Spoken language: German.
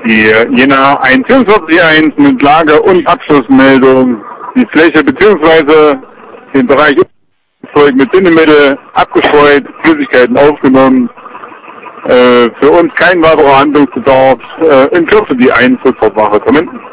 Die Jena 144.1 mit Lage- und Abschlussmeldung. Die Fläche bzw. den Bereich mit Bindemittel abgestreut, Flüssigkeiten aufgenommen. Für uns kein weiterer Handlungsbedarf. In Kürze die Einfuhrwache kommen.